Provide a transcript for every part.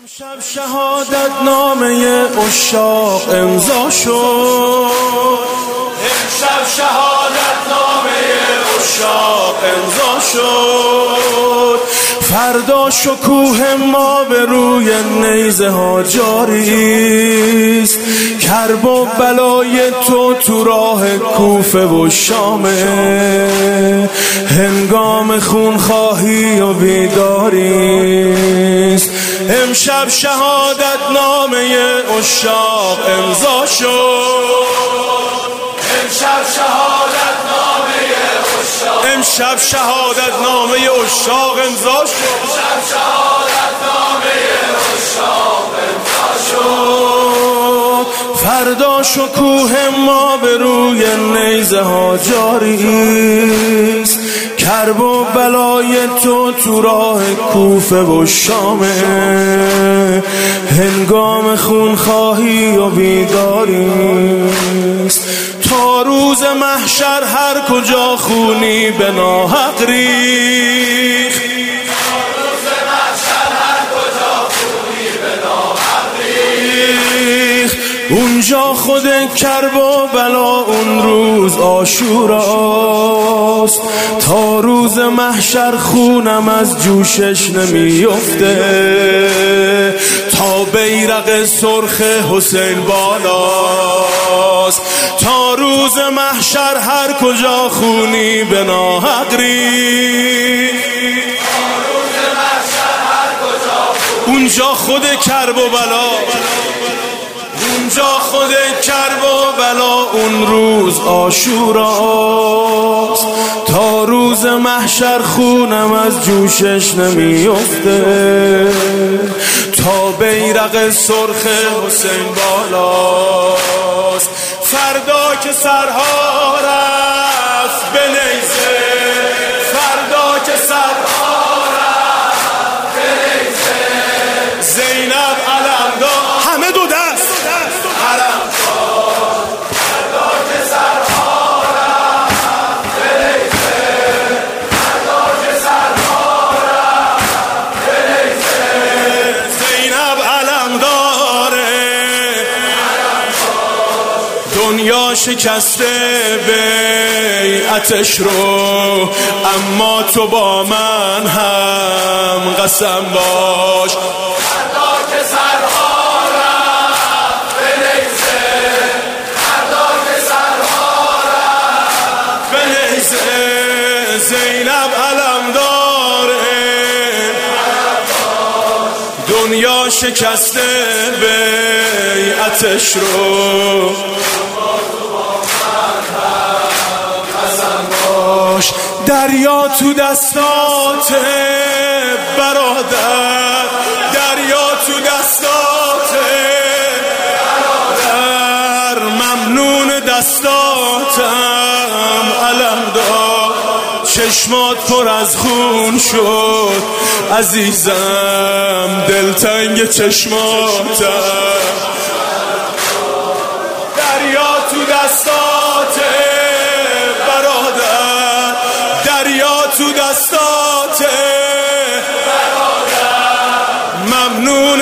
امشب شهادت نامه عشاق امضا شد. امشب شهادت نامه عشاق امضا شد. فردا شکوه ما به روی نیزه ها جاری است. کرب و بلای تو راه کوفه و شامه. هنگام خونخواهی و بیداری است. امشب شهادت نامه عشاق امضا شد. امشب شهادت نامه عشاق امشب شهادت نامه عشاق امضا شد. امشب شهادت نامه عشاق امضا شد. فردا شکوه ما به روی نیزه ها جاری است. کرب و بلای تو راه کوفه و شامه. هنگام خونخواهی و بیداری است. تا روز محشر هر کجا خونی به ناحق ریخت. اونجا خود کرب و بلا اون روز عاشوراست. تا روز محشر خونم از جوشش نمیفته. تا بیرق سرخ حسین بالاست. تا روز محشر هر کجا خونی به ناحق ریخت. اونجا خود کرب و بلا اونجا خود کرب و بلا اون روز عاشوراست. تا روز محشر خونم از جوشش نمیفته. تا بیرق سرخ حسین بالاست. فردا که سرها رفت به نیزه. فردا که سرها رفت به نیزه. زینب علمدار همه دو دست دنیا شکسته بیعتش رو. اما تو با من هم قسم باش. فردا که سرها رفت به نیزه. فردا که سرها رفت به نیزه. زینب علمداره. دنیا شکسته بیعتش رو. دریا تو دستات برادر. دریا تو دستات برادر. ممنون دستاتم علمدار. چشمات پر از خون شد عزیزم. دلتنگ چشماتم. دریا تو دستات برادر. دریا تو دستات برادر. ممنون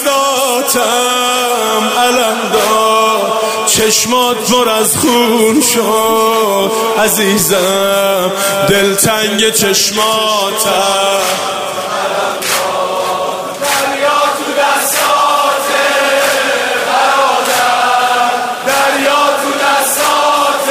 دستاتم علمدار. چشمات پر از خون شد عزیزم. دلتنگ چشماتم. دریا تو دستات برادر. دریا تو دستات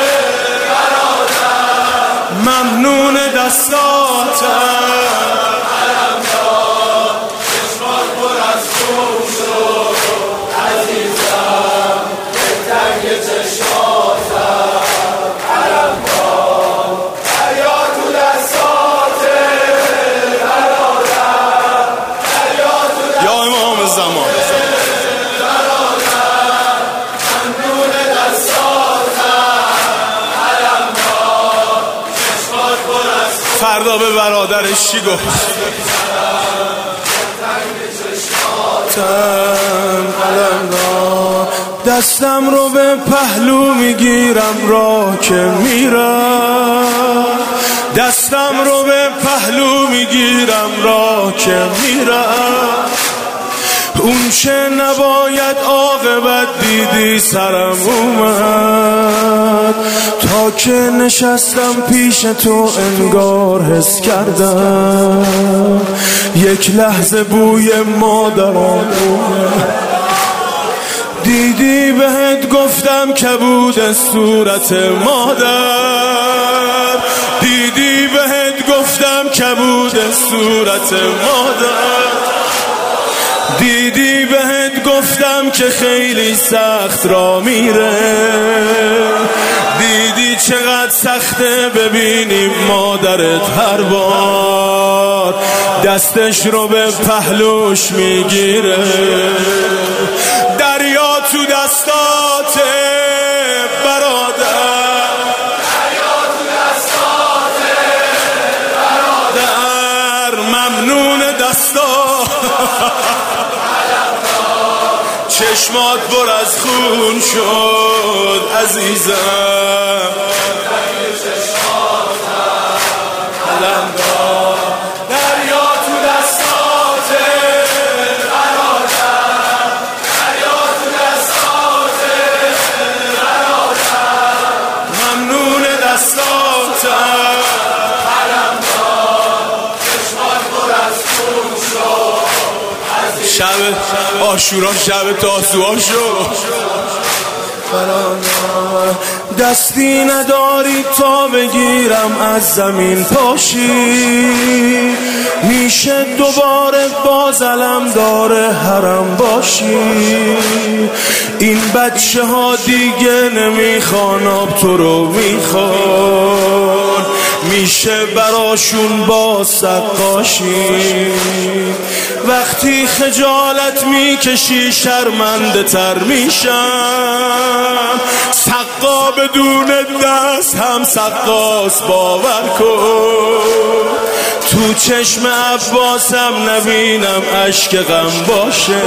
ممنون دستاتم علمدار. چشمات پر از خون شد عزیزم. دلتنگ چشماتم علمدار. دریا تو دستات برادر. دریا تو دستات یا امام زمان. ممنون دستاتم. فردا به برادرش چی گفت؟ دستم رو به پهلو میگیرم راه که میرم. دستم رو به پهلو میگیرم راه که میرم. اون چه نباید عاقبت دیدی سرم اومد. تا که نشستم پیش تو انگار حس کردم یک لحظه بوی مادرم اومد. دیدی بهت گفتم کبود صورت مادر، دیدی بهت گفتم کبود صورت مادر، دیدی بهت گفتم که خیلی سخت را میره، دیدی چقدر سخته ببینی مادرت هر بار دستش رو به پهلوش میگیره. دریا تو دستاته برادر، دریا تو دستاته برادر، ممنون دستات چشمات پر از خون شد عزیزم، دریا تو دستاته برادر، دریا تو دستاته برادر، ممنون دستاتم قلمدار، چشمات پر از خون شد. شب عاشورا شب تاسوعا شد. دستی نداری تا بگیرم از زمین پاشی، میشه دوباره باز علم داره حرم باشی. این بچه ها دیگه نمیخوان آب تو رو میخوان، میشه براشون با سقاشی. وقتی خجالت میکشی شرمنده تر میشم، سقا بدون دست هم سقاس باور کن. تو چشم عباسم نبینم اشک غم باشه،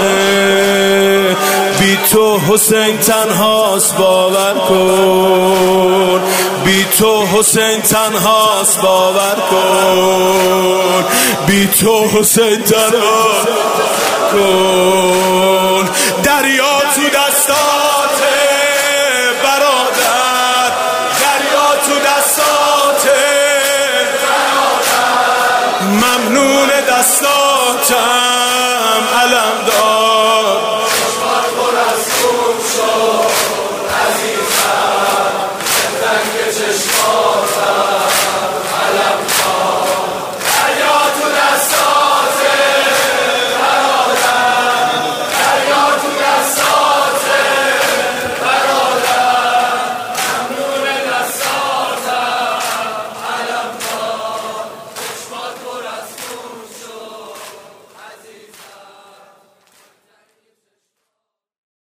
بی تو حسین تنهاست باور کن، بی تو حسین تنهاست باور کن، بی تو حسین تنهاست کن. دریا تو دستاته برادر، دریا تو دستاته برادر، ممنون دستاتم